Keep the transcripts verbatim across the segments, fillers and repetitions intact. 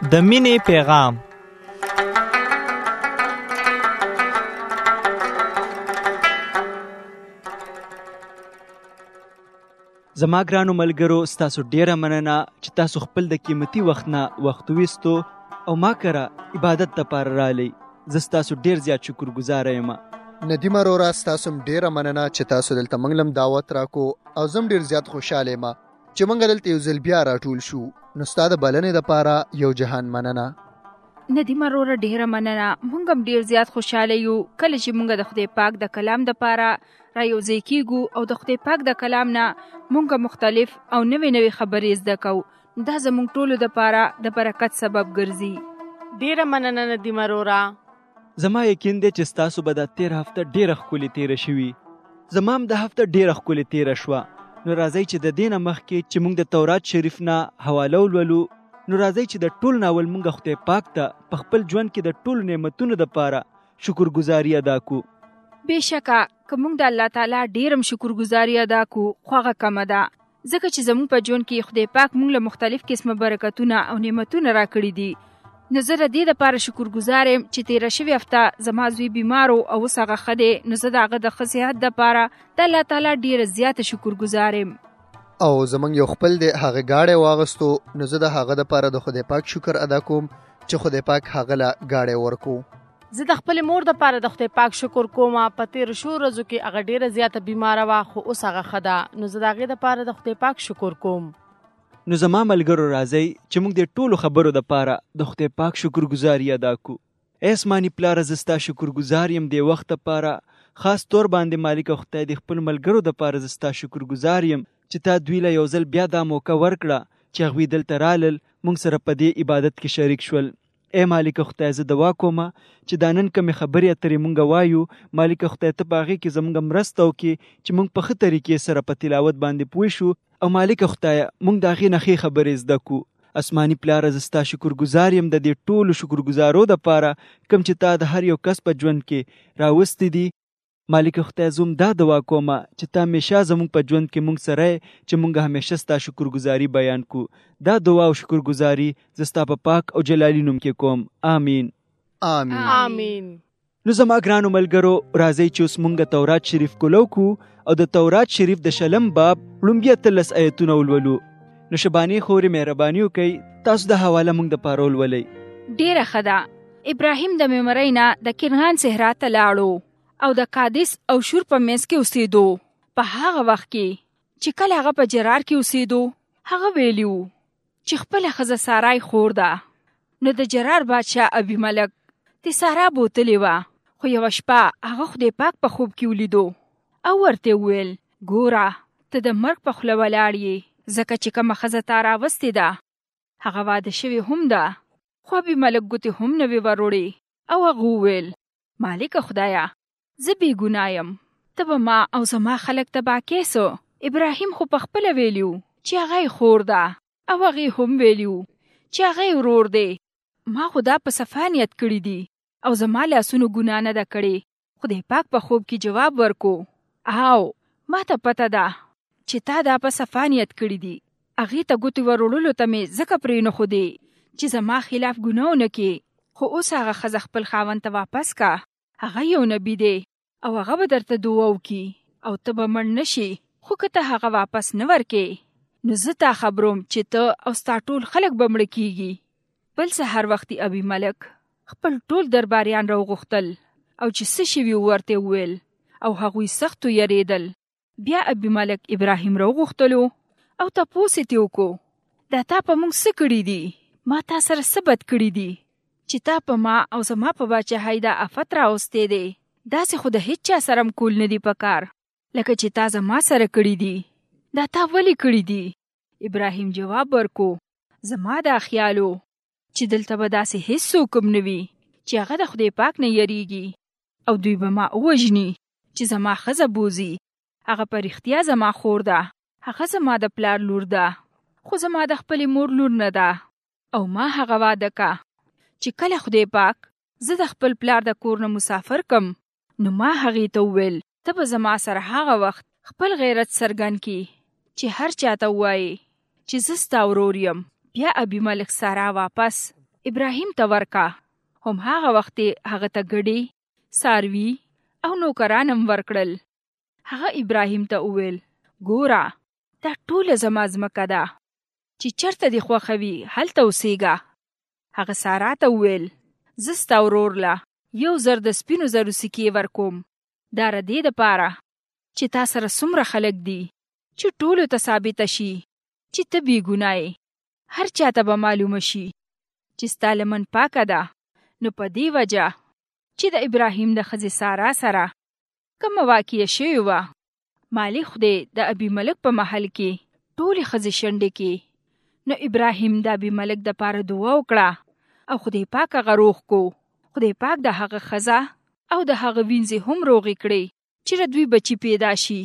د مینې پیغام. زما ګرانو ملګرو، ستاسو ډیره مننه چې تاسو خپل د قیمتي وخت نه وخت ویستو او ما کره عبادت لپاره رالی. زه ستاسو ډیر زیات شکر ګزاره یم. ندیم ارورا، ستاسو ډیره مننه چې تاسو دلته موږ لم دعوت راکو او زم ډیر زیات خوشاله یم چې موږ دلته یو ځل بیا راټول شو. نو ستا د بلنې لپاره یو جهان مننه. ندیم ارورا ډیره مننه. موږ هم ډیر زیات خوشاله یو کله چې موږ د خدای پاک د کلام لپاره را یوځای کیږو او د خدای پاک د کلام نه موږ مختلف او نوې نوې خبرې زده کوو. دا زموږ ټولو لپاره د برکت سبب ګرځي. ډیره مننه ندیم ارورا. زما یقین دی چې ستاسو به دا تیر هفته ډیره ښکلې تیره شوي. زما هم د هفته ډیره ښکلې تیره شوه. نو راځئ چې د دې نه مخکې چې موږ د تورات شریف نه حواله ولولو، نو راځئ چې د ټول ناول موږ خدای پاک ته په خپل ژوند کې د ټولو نعمتونو دپاره شکرګزاري ادا کو. بېشکه که موږ د الله تعالی ډېر هم شکرګزاري ادا کو خو هغه کمه ده، ځکه چې زموږ په ژوند کې خدای پاک موږ له مختلف قسمه برکتونه او نعمتونه راکړي دي. نو زه د دې دپاره شکرګزار یم چې تېره شوې هفته زما زوی بیمار و او اوس هغه ښه دی. نو زه د هغه د ښه صحت دپاره د الله تعالی ډېره زیاته شکرګزار یم. او زمونږ یو خپل دی هغه ګاډی واغستو، نو زه د هغه دپاره د خدای پاک شکر ادا کوم چې خدای پاک هغه له ګاډی ورکو. زه د خپل مور د پاره د خدای پاک شکر کوم. په تیر شو ورځو کې هغه ډیره زیاته بیماره وه خو اوس هغه ښه ده. نو زه د هغې دپاره د خدای پاک شکر کوم. نو زما ملګرو راځئ چې موږ د ټولو خبرو دپاره د خدای پاک شکرګزاري ادا کو. ای اسماني پلاره، زه ستا شکرګزار یم د وخت دپاره، خاص طور باندې مالک خدای د خپل ملګرو دپاره زه ستا شکرګزار یم چې تا دوی له یو ځل بیا دا موقع ورکړه چې هغوی دلته رالل موږ سره په دې عبادت کې شریک شول. ای مالک خدای، زه دعا کوم چې دا نن کمې خبرې اترې مونږ وایو، مالک خدای ته په هغې کې زموږ مرسته وکړي چې مونږ په ښه طریقې سره په تلاوت باندې پوه شو او مالک خدای مونږ د هغې نه ښې خبرې زده کړو. اسماني پلاره، زه ستا شکرګزار یم د دې ټولو شکرګزارو دپاره کوم چې تا د هر یو کس په ژوند کې راوستي دي. مالک خدای، زه هم دا دعا کوم چې تا همیشه زموږ په ژوند کې مونږ سره یې چې مونږ همیشه ستا شکرګزاري بیان کو. دا دعا او شکرګزاري زه ستا په پاک او جلالي نوم کې کوم. آمین. آمین. آمین. نو زما ګرانو ملګرو، راځئ چې اوس مونږ تورات شریف کولو کو او د تورات شریف د شلم باب لومبي اتلس آیتونه ولولو. نو شباني خورې مهرباني وکړئ، تاسو د حواله مونږ دپاره ولولئ. ډېره ښه ده. ابراهیم د میمرۍ نه د کنعان صحرا ته لاړو او د قادس او شور په منځ کې اوسېدو. په هغه وخت کې چې کله هغه په جرار کې اوسېدو، هغه ویلي و چې خپله ښځه سارای خور ده. نو د جرار بادشاه ابیملک د سارا بوتلې وه، خو یوه شپه هغه خدای پاک په خوب کې ولیدو او ورته وویل، ګوره ته د مرګ په خوله ولاړ یې، ځکه چې کومه ښځه تا راوستې ده هغه واده شوې هم ده. خو ابیملک ګوتې هم نه وې وروړې او هغه وویل، مالکه خدایه، زه بې ګناه یم، ته به ما او زما خلک تباه کیسو. ابراهیم خو په خپله ویلي و چې هغه یې خور ده او هغې هم ویلي و چې هغه یې ورور دی. ما خو دا په صفا نیت کړي دي او زما لاسونو ګناه نه ده کړې. خدای پاک په خوب کې جواب ورکو، او ما ته پته ده چې تا دا په صفا نیت کړي دي. هغې ته ګوتې وروړلو ته مې ځکه پرېنښودې چې زما خلاف ګناه ونه کړي. خو اوس هغه ښځه خپل خاوند ته واپس کا، هغه یو نبی دی او هغه به درته دعا وکړي او ته به مړ نه شي. خو که ته هغه واپس نه ورکې نو زه تا خبروم چې ته او ستا ټول خلک به مړه کېږي. بل سهار وختي ابیملک خپل ټول درباریان راوغوښتل او چې څه شوي ورته وویل او هغوی سخت ویرېدل. بیا ابیملک ابراهیم راوغوښتلو او تپوس یې ترې وکړو، دا تا په موږ څه کړي دي؟ ما تا سره څه بد کړي دي چې تا په ما او زما په باچاهۍ دا افت راوستی دی؟ داسې خو د هیڅ چا سره م کول نه دي په کار لکه چې تا زما سره کړي دي. دا تا ولې کړي دي؟ ابراهیم جواب ورکو، زما دا خیالو چې دلته به داسې هیڅ څوک هم نه وي چې هغه د خدای پاک نه یریږي او دوی به ما ووژني چې زما ښځه بوځي. هغه په رښتیا زما خور ده، هغه زما د پلار لور ده، خو زما د خپلې مور لور نه ده. او ما هغه واده که چې کله خدای پاک زه د خپل پلار د کور نه مسافر کم، نو ما هغې ته وویل، ته به زما سره هغه وخت خپل غیرت څرګند کړي چې هر چاته ووایې چې زه ستا ورور یم. بیا ابیملک سارا واپس ابراهیم ته ورکا. هم هغه وخت هغه ته ګډې، څاروي او نوکران هم ورکړل. هغه ابراهیم ته وویل ګوره دا ټوله زما ځمکه ده، چې چېرته دې خوښه وي هلته اوسېږه. هغه سارا ته وویل زه ستا ورور له یو زر د سپینو زرو سکې ورکوم، دا د دې دپاره چې تا سره څومره خلک دي چې ټولو ته ثابته شي چې ته بې ګناه یې. هر چا ته به معلومه شي چې ستا لمن پاکه ده. نو په دې وجه چې د ابراهیم د ښځې سارا سره کومه واقعه شوې وه، مالک خدای د ابي ملک په محل کې ټولې ښځې شنډې کې. نو ابراهیم د ابي ملک دپاره دعا وکړه او خدای پاک هغه روغ کو. خدای پاک د هغه ښځه او د هغه وینځې هم روغې کړې چې د دوی بچي پیدا شي.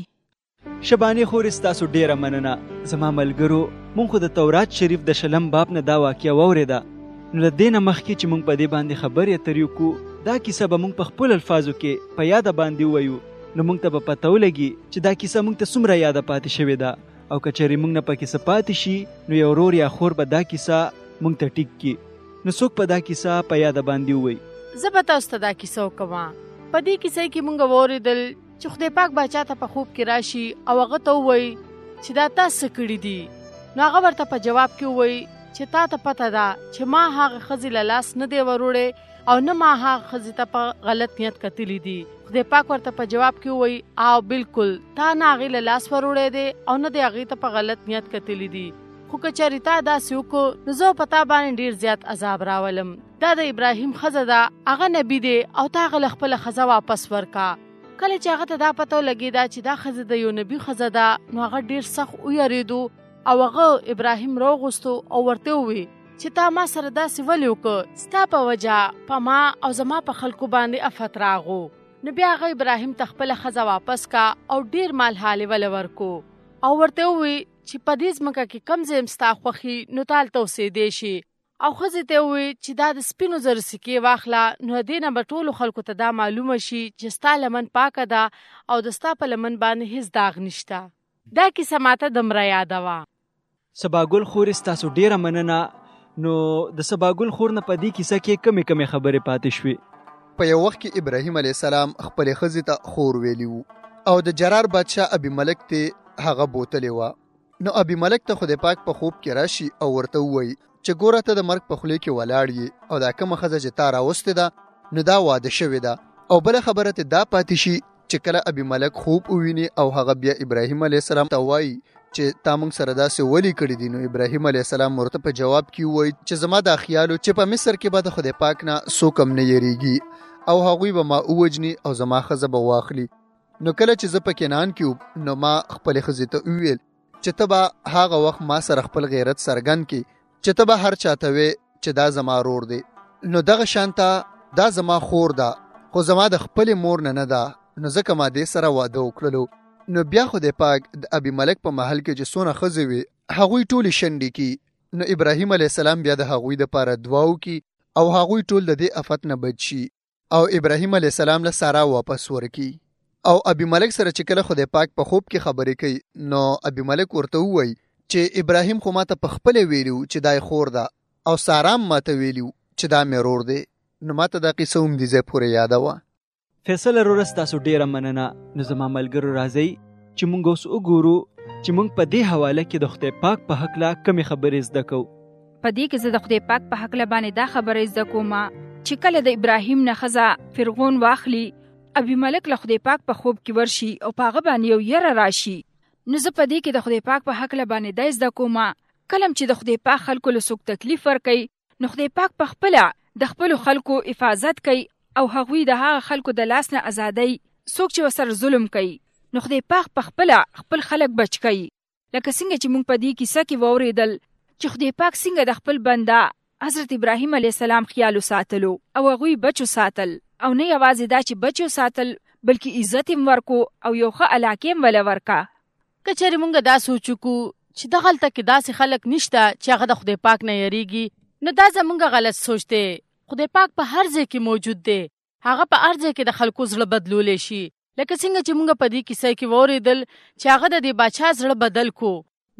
شبانې خورې ستاسو ډیره مننه. زما ملګرو مونږ خو د تورات شریف د شلم باب نه دا واقعه واورېده. نو له دې نه مخکې چې مونږ په دې باندې خبرې اترې وکړو، دا کیسه به مونږ په خپلو الفاظو کې په یاده باندې ووایو. نو مونږ ته به پته ولګي چې دا کیسه مونږ ته څومره یاده پاتې شوې ده. او که چېرې مونږ نه پکې څه پاتې شي نو یو ورور یا خور به دا کیسه مونږ ته ټیک کړي. نو څوک په دا کیسه په یاده باندې ووایي؟ زه به تاسو ته دا کیسه وکړم. په دې کیسه کې مونږ واورېدل چې خدای پاک باچا ته په خوب کې راشي او هغه ته ووایي چې دا تا څه کړي دي. نو هغه ورته په جواب کې ووایي چې تا ته پته ده چې ما هغه ښځې له لاس نه دی وروړی او نه ما هغه ښځې ته په غلط نیت کتلی دي. خدای پاک ورته په جواب کې ووایي او بالکل تا نه هغې له لاس وروړی دی او نه دی هغې ته په غلط نیت کتلی دي. خو که چېرې تا داسې وکړو نو زه په تا باندې ډېر زیات عذاب راولم. دا د ابراهیم ښځه ده، هغه نبي دی او تا هغه له خپله ښځه واپس ورکا. کله چې هغه ته دا پته ولګېده چې دا ښځه د یو نبي ښځه ده نو هغه ډېر سخت ویرېدو او هغه ابراهیم راوغوستو او ورته ووی چې تا ما سره داسې ولې وکړه، ستا په وجه په ما او زما په خلکو باندې افت راغو. نو بیا هغه ابراهیم ته خپله ښځه واپس کا او ډېر مال حالې وله ورکو او ورته ووی چې په دې ځمکه کې کم ځای م ستا خوښي نو تا هلته اوسېدی شي. او ښځې ته ووی چې دا د سپینو زرو سکې واخله، نو دې نه به ټولو خلکو ته دا معلومه شي چې ستا لمن پاکه ده او د ستا په لمن باندې هېڅ داغ نشته. دا کیسه ماته دومره یاده وه. سباګل خورې ستاسو ډیره مننه. نو د سباګل خور نه په دې کیسه کې کمې کمې خبرې پاتې شوې. په یو وخت کې ابراهیم علیه السلام خپلې ښځې ته خور ویلي وو او د جرار بادشاه ابي ملک ته هغه بوتلې وه. نو ابي ملک ته خدای پاک په خوب کې راشي او ورته ووایي چې ګوره ته د مرګ په خولې کې ولاړ یې او دا کومه ښځه چې تا راوستې ده نو دا واده شوې ده. او بله خبره ته دا پاتې شي چې کله ابي ملک خوب وویني او هغه بیا ابراهیم علیه السلام ته وایي چې تا موږ سره داسې ولې کړي دي، نو ابراهیم علیه السلام ورته په جواب کې ووایي چې زما دا خیالو چې په مصر کې به د خدای پاک نه څوک هم نه یریږي او هغوی به ما ووجني او زما ښځه به واخلي. نو کله چې زه په کنعان کې نو ما خپلې ښځې ته وویل چې ته به هغه وخت ما سره خپل غیرت څرګند کړي چې ته به هر چاته وې چې دا زما رور دی. نو دغه شانته دا زما خور ده خو زما د خپلې مور نه نه ده، نو ځکه ما دې سره واده وکړلو. نو بیا خدای پاک د ابي ملک په محل کې چې څونه ښځې وې هغوی ټولې شنډې کړي. نو ابراهیم علیه السلام بیا د هغوی دپاره دعا وکړي او هغوی ټول د دې افت نه بچ شي او ابراهیم علیه السلام له سارا واپس ورکړي. او ابي ملک سره چې کله خدای پاک په خوب کې خبرې کوي نو ابي ملک ورته ووایي چې ابراهیم خو ماته په خپله ویلي چې دا یې خور ده او سارا هم ماته ویلي چې دا مې رور دی. نو ماته دا قصه هم دې ځای پورې یاده وه. فیصل وروره ستاسو ډیره مننه. نو زما ملګرو راځئ چې مونږ اوس وګورو چې مونږ په دې حواله کې د خدای پاک په هکله کمې خبرې زده کوو. په دې کې زه د خدای پاک په هکله باندې دا خبرې زده کوم چې کله د ابراهیم نه ښځه فرعون واخلي، ابي ملک له خدای پاک په خوب کې ورشي او په هغه باندې یو یره راشي. نو زه په دې کې د خدای پاک په هکله باندې دا زده کوم کله چې د خدای پاک خلکو له څوک تکلیف ورکوي نو خدای پاک په خپله د خپلو خلکو حفاظت کوي او هغوی د هغه خلکو د لاس نه ازادۍ څوک چې ورسره ظلم کوي نو خدای پاک په خپله خپل خلک بچ کوي. لکه څنګه چې موږ په دې کیسه کې واورېدل چې خدای پاک څنګه د خپل بنده حضرت ابراهیم علیه السلام خیال وساتلو او هغوی بچو ساتل او نه یوازې دا چې بچو ساتل بلکې عزت هم ورکو او یو ښه علاقې هم وله ورکه. که چېرې موږ دا سوچ وکړو چې دغلته کې داسې خلک نشته چې هغه د خدای پاک نه یریږي نو دا زموږ غلط سوچ دی. خدای پاک په هر ځای کې موجود دی، هغه په هر ځای کې د خلکو زړه بدلولی شي. لکه څنګه چې موږ په دې کیسه کې واورېدل چې هغه د دې باچا زړه بدل کو.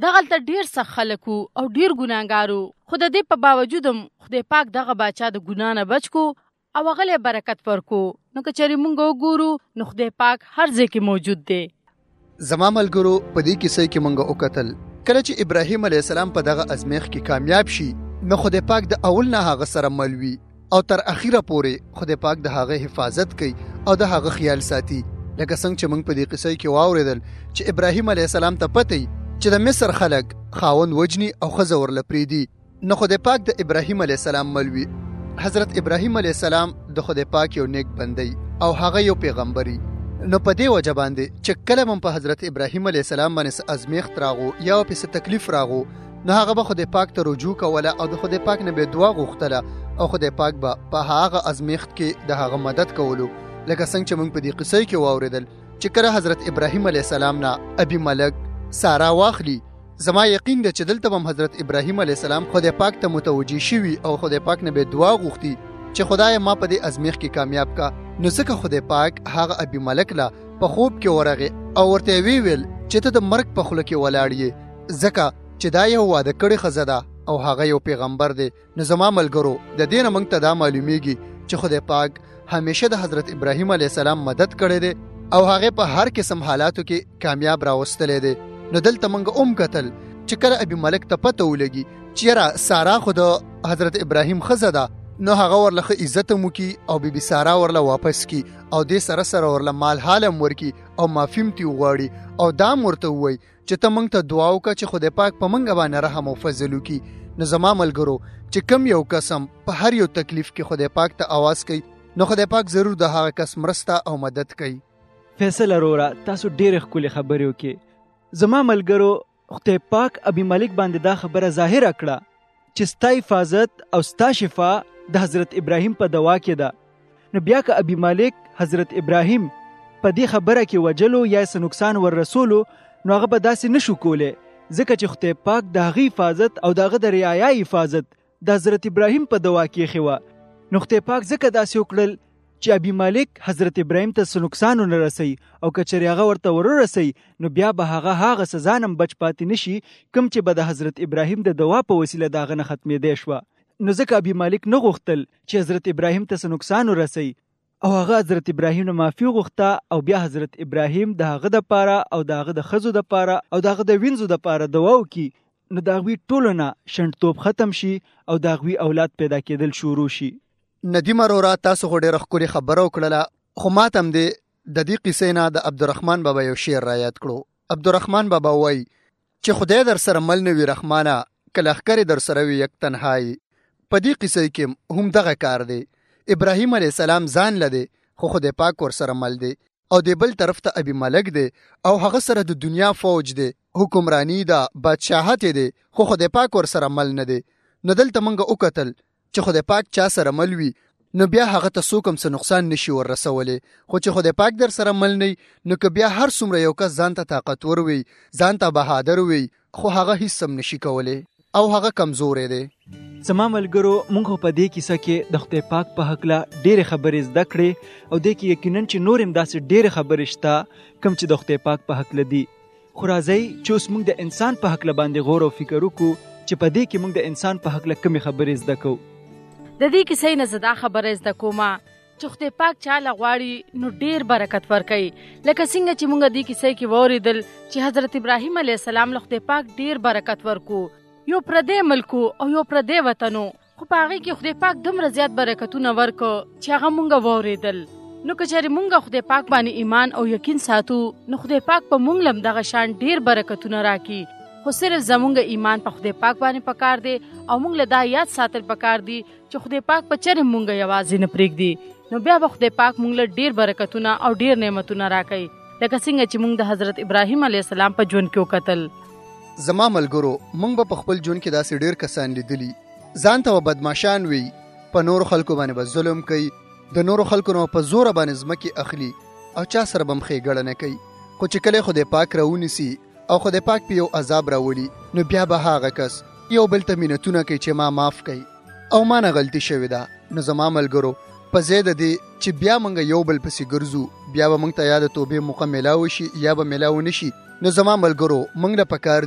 دغلته ډیر سخت خلک او ډیر ګناهګارو، خو د دې په باوجود هم خدای پاک دغه باچا د ګناه نه بچ کو او هغه له برکت ورکو. نو که چېرې موږ وګورو نو خدای پاک هر ځای کې موجود دی. زما ملګرو په دې کیسه کې موږ وکتل کله چې ابراهیم علیه السلام په دغه ازمیښت کې کامیاب شي نو خدای پاک د اول نه هغه سره مل وي او تر اخیره پورې خدای پاک د هغه حفاظت کوي او د هغه خیال ساتي. لکه څنګه چې موږ په دې قصه کې واورېدل چې ابراهیم علیه السلام ته پته چې د مصر خلک خاوند وجني او ښځه ورله پرېږدي نو خدای پاک د ابراهیم علیه السلام مل وي. حضرت ابراهیم علیه السلام د خدای پاک یو نیک بندی او هغه یو پیغمبري. نو په دې وجه باندې چې کله هم په حضرت ابراهیم علیه السلام باندې ازمیښت راغو یا په تکلیف راغو نو هغه به خدای پاک ته رجوع کوله او د خدای پاک نه به دعا غوښتله او خدای پاک به په هغه ازمیښت کې د هغه مدد کولو. لکه څنګه چې موږ په دې قصه کې واورېدل چې کله حضرت ابراهیم علیه السلام نه ابي ملک سارا واخلي، زما یقین ده چې دلته هم حضرت ابراهیم علیه السلام خدای پاک ته متوجه شوي او خدای پاک نه به دعا غوښتي چې خدای ما په دې ازمیښت کې کامیاب کا. نو ځکه خدای پاک هغه ابي ملک لا په خوب کې ورغه او ورته ویل چې ته د مرګ په خوله کې ولاړ یې ځکه چې دا یو واده کړی ښځه ده او هغه یو پیغمبر دی. نو زما ملګرو د دې نه موږ ته دا معلومیږي چې خدای پاک همیشه د حضرت ابراهیم علیه السلام مدد کړی دی او هغه په هر قسم حالاتو کې کامیاب راوستلی دی. نو دلته موږ اوم کتل چې کله ابي ملک ته پته ولګي چې یاره سارا خو د حضرت ابراهیم ښځه ده نو هغه ورله ښه عزت هم وکړي او بی بي سارا ورله واپس کی او دې سره سره ورله مال حال هم ورکړي او معافي هم ترې وغواړي او دا هم ورته ووایي چې ته موږ ته دعا وکړه چې خدای پاک په موږ باندې رحم او فضل وکړي. نو زما ملګرو چې کم یو قسم په هر یو تکلیف کې خدای پاک ته آواز کوي نو خدای پاک ضرور د هغه کس مرسته او مدد کوي. فیصل اروره تاسو ډېرې ښکلې خبرې وکړې. زما ملګرو خدای پاک ابي ملک باندې دا خبره ظاهره کړه چې ستا حفاظت او ستا شفا د حضرت ابراهیم په دوا کې ده. نو بیا که ابي ملک حضرت ابراهیم په دې خبره کې وجلو یا څه نقصان ور رسولو نو هغه به داسې نشو کولی ځکه چې خدای پاک د هغې حفاظت او د هغه د رعایا حفاظت د حضرت ابراهیم په دوا کې ایښې وه. نو خدای پاک ځکه داسې وکړل چې ابي ملک حضرت ابراهیم ته څه نقصان ونه رسوي او که چېرې هغه ورته وررسوي نو بیا به هغه هغه سزا نه بچ پاتې نشي کوم چې به د حضرت ابراهیم د دوا په وسیله د هغه نه ختمېدی شوه. نو ځکه ابي ملک نه غوښتل چې حضرت ابراهیم ته څه نقصان ورسوي او هغه حضرت ابراهیم نه معافي غوښته او بیا حضرت ابراهیم د هغه دپاره او د هغه د ښځو دپاره او د هغه د وینځو دپاره دعا وکړي نو د هغوی ټولو نه شنډتوب ختم شي او د هغوی اولاد پیدا کېدل شروع شي. ندیم اروره تاسو خو ډېره ښکلې خبره وکړله خو ما ته هم دې د دې قصې نه د عبدالرحمن بابا یو شعر را یاد کړو. عبدالرحمن بابا وایي چې خدای در سره مل نه وي رحمانه که لښکرې در سره وي یک تنهایی. په دې قصې کې هم دغه کار دی. ابراهیم علیه السلام ځان لده خو خدای پاک ور سره مل دی او د بل طرف ته ابي ملک دی او هغه سره د دنیا فوج دی، حکمرانی ده، بادشاهت دی خو خدای پاک ور سره مل نه دی. نو دلته موږ وکتل چې خدای پاک چا سره مل وي نو بیا هغه ته څوک هم څه نقصان نشي ور رسولی. خو چې خدای پاک در سره مل نه نو که بیا هر څومره یو کس ځان ته طاقتور وي ځان ته بهادر وي خو هغه هیڅ هم نشي کولی او هغه کمزوری دی. زما ملګرو موږ په دې کیسه کې د خدای پاک په هکله ډېرې خبرې زده کړې او دې کې یقینا چې نور هم داسې ډېرې خبرې شته کوم چې د خدای پاک په هکله دي. خو راځئ چې اوس موږ د انسان په هکله باندې غور او فکر وکړو چې په دې کې موږ د انسان په هکله کومې خبرې زده کوو. د دې کیسې نه زه دا خبره زده کومه چې خدای پاک چاله غواړي نو ډېر برکت ورکوي. لکه څنګه چې موږ دې کیسې کې واورېدل چې حضرت ابراهیم علیه السلام له خدای پاک ډېر برکت ورکو، یو پردی ملکو او یو پردی وطنو خو په هغې کې خدای پاک دومره زیات برکتونه ورکو چې هغه مونږ واورېدل. نو که چېرې مونږ خدای پاک باندې ایمان او یقین ساتو نو خدای پاک په مونږ لم دغه شان ډېر برکتونه راکړي. خو صرف زمونږ ایمان په خدای پاک باندې پکار دی او مونږ له دا یاد ساتل پکار دی چې خدای پاک په چېرې مونږ یوازې نه پرېږدي نو بیا به خدای پاک مونږ له ډېر برکتونه او ډېر نعمتونه راکوي لکه څنګه چې مونږ د حضرت ابراهیم علیه السلام په ژوند کې وکتل. زما ملګرو موږ به په خپل ژوند کې داسې ډېر کسان لیدلي ځان ته به بدماشان وي، په نورو خلکو باندې به ظلم کوي، د نورو خلکو نه په زوره باندې ځمکې اخلي او چا سره به هم ښېګړه نه کوي. خو چې کله خدای پاک راونیسي او خدای پاک په یو عذاب راولي نو بیا به هغه کس یو بل ته منتونه کوي چې ما معاف کوي او ما نه غلطي شوې ده. نو زما ملګرو په ځای د دې چې بیا موږ یو بل پسې ګرځو بیا به موږ ته یا د توبې موقع میلاو شي یا به میلاو نه شي نو زما ملګرو موږ له پکار دي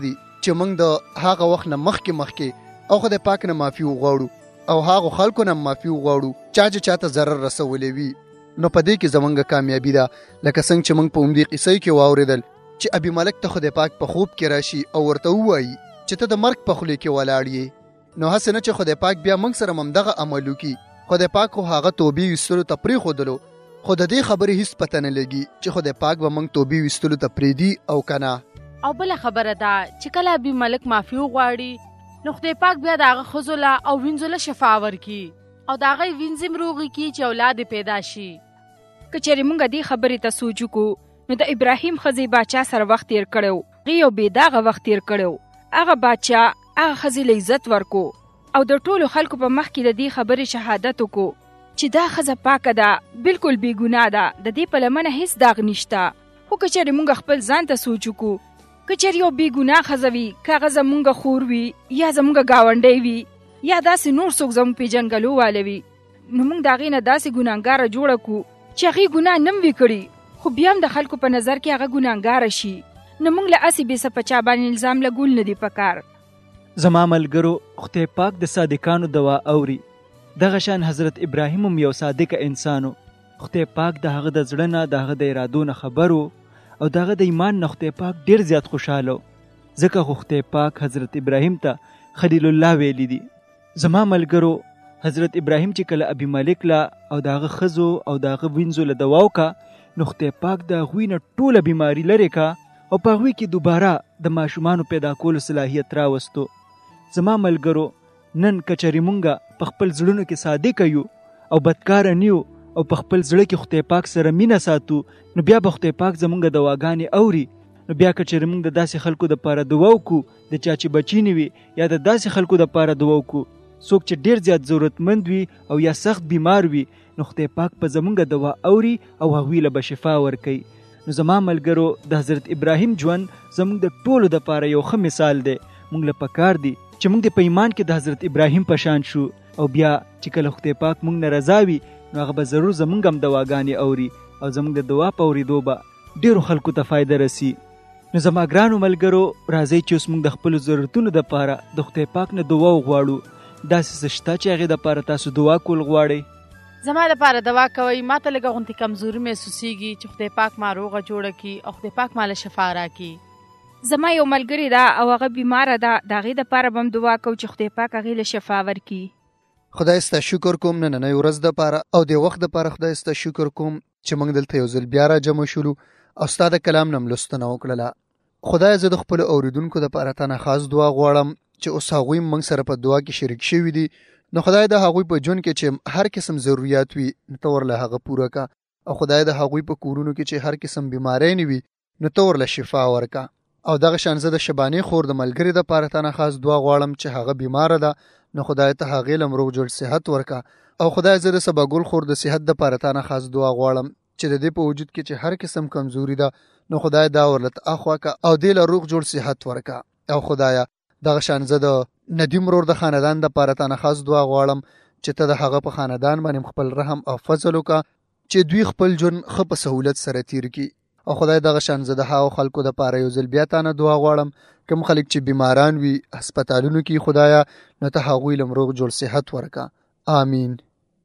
چې موږ د هغه وخت نه مخکې مخکې او خدای پاک نه معافي وغواړو او هغه خلکو نه معافي وغواړو چا چې چاته ضرر رسولې وي. نو په دې کې زمونږ کامیابی ده، لکه څنګه چې موږ په همدې قصې کې واورېدل چې ابي ملک ته خدای پاک په خوب کې راشي او ورته ووایي چې ته د مرګ په خولې کې ولاړ یې. نو هسې نه چې خدای پاک بیا موږ سره همدغه عمل وکړي، خدای پاک خو هغه توبې ویستلو ته پرېښودلو، خو د دې خبرې هیڅ پته نه لګي چې خدای پاک به موږ توبې ویستلو ته پرېږدي او که نه. او بله خبره ده چې کله ابي ملک معافي وغواړي نو خدای پاک بیا د هغه ښځو له او وینځو له شفا ورکړي او د هغې وینځې هم روغې کړي چې اولاد یې پیدا شي. که چېرې موږ دې خبرې ته سوچ وکړو نو د ابراهیم ښځې باچا سره وخت تېر کړی و، هغې یو بېداغه وخت تېر کړی و. هغه باچا هغه ښځې له عزت ورکو او د ټولو خلکو په مخ کې د دې خبرې شهادت وکړو چې دا ښځه پاکه ده، بلکل بې ګناه ده، د دې په لمنه هېڅ داغ نشته. خو که چېرې موږ خپل ځان ته سوچ وکړو، که چېرې یو بې ګناه ښځه وي، که هغه زموږ خور وي یا زموږ ګاونډی وي یا داسې نور څوک زموږ پېژنګلو واله وي، نو موږ د هغې نه داسې ګناهګاره جوړه کړو چې هغې ګناه نه وي کړي، خو بیا هم د خلکو په نظر کې هغه ګناهګاره شي. نو موږ له هسې بې څه په چا باندې الزام لګول نه دي پکار. زما ملګرو، خدای پاک د صادقانو دوا اوري. دغه شان حضرت ابراهیم هم یو صادق انسانو. خدای پاک د هغه د زړه نه د هغه د ارادو نه خبر و او د هغه د ایمان نه خدای پاک ډېر زیات خوشحاله و، ځکه خو خدای پاک حضرت ابراهیم ته خلیل الله ویلی دي. زما ملګرو، حضرت ابراهیم چې کله ابي ملک له او د هغه ښځو او د هغه وینځو له دوا وکړه نو خدای پاک د هغوی نه ټوله بیماري لرې کړه او په هغوی کې دوباره د ماشومانو پیدا کولو صلاحیت راوستو. زما ملګرو، نن که چېرې مونږ په خپل زړونو کې صادقه یو او بدکاره نه یو او په خپل زړه کې خدای پاک سره مینه ساتو نو بیا به خدای پاک زمونږ دواګانې اوري. نو بیا که چېرې مونږ د داسې خلکو دپاره دعا وکړو د چا چې بچي نه وي یا د داسې خلکو دپاره دعا وکړو څوک چې ډېر زیات ضرورتمند وي او یا سخت بیمار وي نو خدای پاک په زمونږ دوا اوري او هغوی له به شفا ورکوي. نو زما ملګرو، د حضرت ابراهیم ژوند زمونږ د ټولو دپاره یو ښه مثال دی. مونږ له پکار دی چې مونږ د په ایمان کې د حضرت ابراهیم په شان شو او بیا چې کله خدای پاک مونږ نه رضا وي نو هغه به ضرور زمونږ هم دواګانې اوري او زمونږ د دعا په اورېدو به ډېرو خلکو ته فایده رسي. نو زما ګرانو ملګرو، راځئ چې اوس مونږ د خپلو ضرورتونو دپاره د خدای پاک نه دعا وغواړو. داسې څه شته چې هغې دپاره تاسو دعا کول غواړئ؟ زما لپاره دعا کوئ. ما ته لږه غوندې کمزوري محسوسېږي چې خدای پاک ما روغه جوړه کړي او خدای پاک ما له شفا راکړي. زما یو ملګرې ده او هغه بیماره ده، د هغې دپاره به هم دعا کوو چې خدای پاک هغې له شفا ورکړي. خدای ستا شکر کوم نننۍ ورځ دپاره او د وخت دپاره خدای ستا شکر کوم چې موږ دلته یو ځل بیا را جمع شولو او ستا د کلام نه م لوستنه وکړله. خدای، زه د خپلو اورېدونکو دپاره تا نه خاص دعا غواړم چې اوس هغوی موږ سره په دعا کې شریک شوي دي. نو خدای د هغوی په ژوند کې چې هر قسم ضروریات وي نو ته ورله هغه پوره کا، او خدای د هغوی په کورونو کې چې هر قسم بیماری نه وي نو ته ورله شفا ورکا. او دغه شان زه د شبانې خور د ملګرې دپاره تا نه خاص دعا غواړم چې هغه بیماره ده، نو خدای ته هغې له روغ جوړ صحت ورکا. او خدای، زه د سباګل خور د صحت دپاره تا نه خاص دعا غواړم چې د دې په وجود کې چې هر قسم کمزوري ده نو خدای دا ورله ته اخوا کا او دې له روغ جوړ صحت ورکا. او خدایا، دغه شان زه د ندیم رور د خاندان دپاره تا نه خاص دعا غواړم چې ته د هغه په خاندان باندې خپل رحم او فضل وکړه چې دوی خپل ژوند ښه په سهولت سره تیر کړي. او خدای، دغه شان زه د هغو خلکو دپاره یو ځل بیا تا نه دعا غواړم کوم خلک چې بیماران وي هسپتالونو کې، خدایا نو ته هغوی له روغ جوړ صحت ورکړه. آمین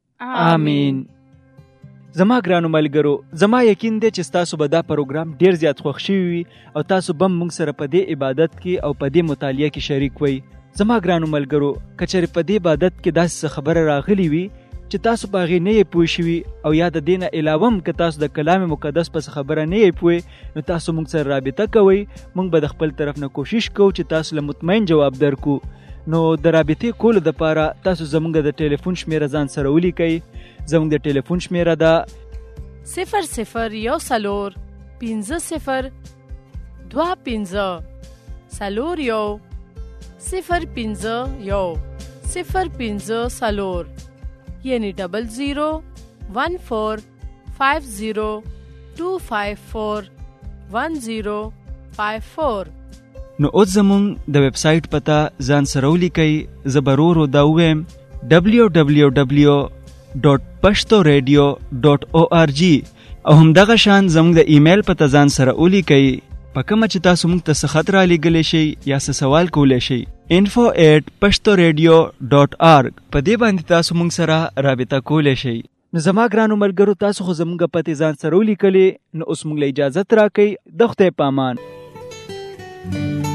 آمین. زما ګرانو ملګرو، زما یقین دی چې ستاسو به دا پروګرام ډیر زیات خوښ شوی وي او تاسو به موږ سره په دې عبادت کې او په دې مطالعه کې شریک وئ. زما ګرانو ملګرو، که چېرې په دې عبادت کې داسې خبره راغلی وي چې تاسو په هغې نه یې پوه شوي او یا د دې نه علاوه هم که تاسو د کلام مقدس په خبره نه یې پوه نو تاسو موږ سره رابطه کوئ. موږ به د خپل طرف نه کوشش کوو چې تاسو له مطمئن جواب درکو. نو د رابطې کولو دپاره تاسو زموږ د ټلیفون شمیره ځان سره ولیکئ. زموږ د ټلیفون شمیره ده صفر صفر یو څلور پنځه صفر دوه پنځه څلور یو صفر پنځه یو صفر پنځه څلور، یعنی ډبل زیرو ون فور فایو زیرو ټو فایو فور ون زیرو فایو فور. نو اوس زموږ د ویب سایټ پته ځان سره ولیکئ. زه به ورو ورو دا ووایم ډبلیو ډبلیو ډبلیو ډاټ پښتو ریډیو ډاټ او آر جي او همدغه شان زموږ د ایمیل پته ځان سره ولیکئ په کومه چې تاسو موږ ته څه خط رالیږلی شئ یا څه سوال کولی شئ info at pashto radio dot org په دې باندې تاسو موږ سره رابطه کولی شئ. نو زما ګرانو ملګرو تاسو خو زموږ پتې ځان سره ولیکلې، نو اوس موږ له اجازت راکئ. د خدای په امان.